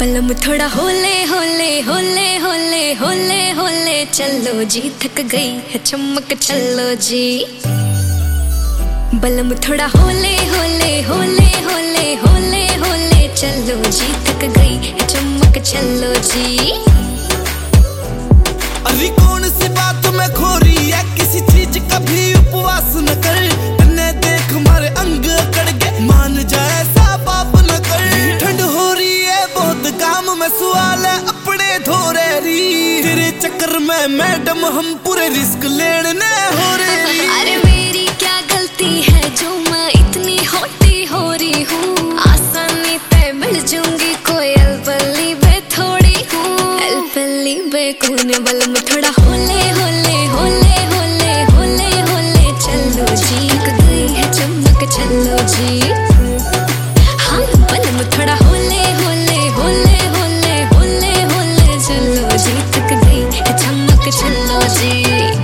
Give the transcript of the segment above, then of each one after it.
बलम थोड़ा होले होले होले होले होले होले चलो जी, थक गई है चमक चलो जी। बलम थोड़ा होले होले होले होले होले होले चलो जी, थक गई है चमक चलो जी। अरे कौन सी बात में खो रही है, किसी चीज का भी उपवास न कर। तन्ने देख मारे अंग अकड़ के, मान जाए सा पाप न कर। ठंड हो रही है बहुत, काम में सवाल है अपने धोरे री। तेरे चक्कर में मैडम हम पूरे रिस्क लेने हो रही। अरे मेरी क्या गलती है जो मैं इतनी होती हो रही हूँ। आसानी पे मिल जाऊंगी कोई अलबली बे थोड़ी हूँ, अलबली बे कौन। बलम थोड़ा होले होले होले होले होले होले चलो जी, थक गई है चमक चलो जी। हाँ बलम थोड़ा होले होले होले होले होले होले चलो जी, थक गई है चमक चलो जी।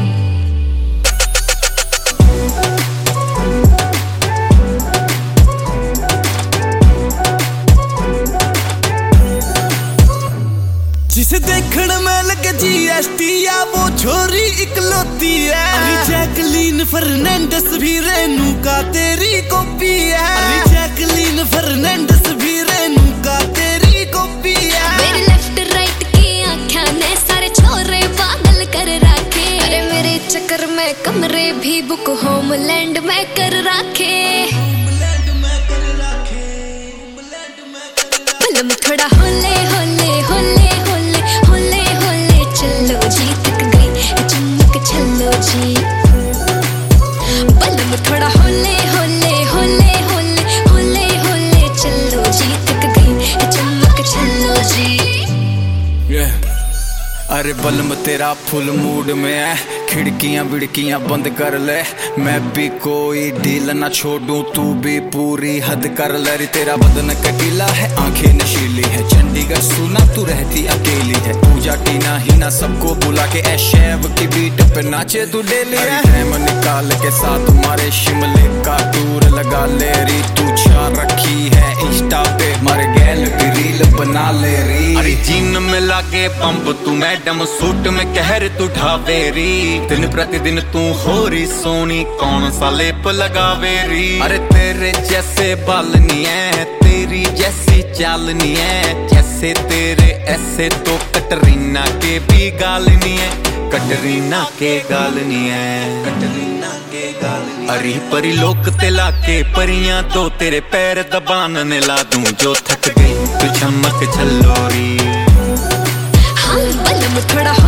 जिसे देखने में लगे जीएसटी या वो छोरी इकलौती है। अरे जैकलीन फर्नांडिस भी रेनू का तेरी कॉपी है। अरे जैकलीन फर्नांडिस भी रेनू का तेरी कॉपी है। मेरे लेफ्ट राइट की आँखें ने सारे छोरे पागल कर रखे। अरे मेरे चक्कर में कमरे भी बुक होमलैंड में कर रखे। बलम थोड़ा होले होले होले होले होले होले चलो जी, थक गई है चमक चलो जी। बलम थोड़ा होले होले होले होले होले होले चलो जी, थक गई है चमक चलो जी। अरे बलम तेरा फुल मूड में है, खिड़कियां बिड़कियां बंद कर ले। मैं भी कोई ढील ना छोड़ूं, तू भी पूरी हद कर ले। तेरा बदन कटीला है, आंखें नशीली है, चंडीगढ़ सुना तू रहती अकेली है। पूजा टीना ही ना सबको बुला के ऐशैव की बीट पे नाचे तू डेली है। टाइम निकाल के साथ मारे शिमले का टूर लगा ले री। तू छा रखी है इंस्टा पे, मारे गैल की रील बना ले री। अरे जीन में लागे पंप तू मैडम, सूट में कहर तू ढावेरी। दिन प्रतिदिन तू हो रही सोनी, कौन सा लेप लगावे री। अरे तेरे जैसे बाल नहीं है, तेरी जैसी चाल नहीं है। जैसे तेरे ऐसे तो कटरीना के भी गाल नहीं है, कटरीना के गाल नहीं है, कटरीना के गाल नहीं है। अरे परी लोक ते लाके परियां तो तेरे पैर दबान ने ला दूं। जो थक गई तू चमक चलो री। हाँ बलम थोड़ा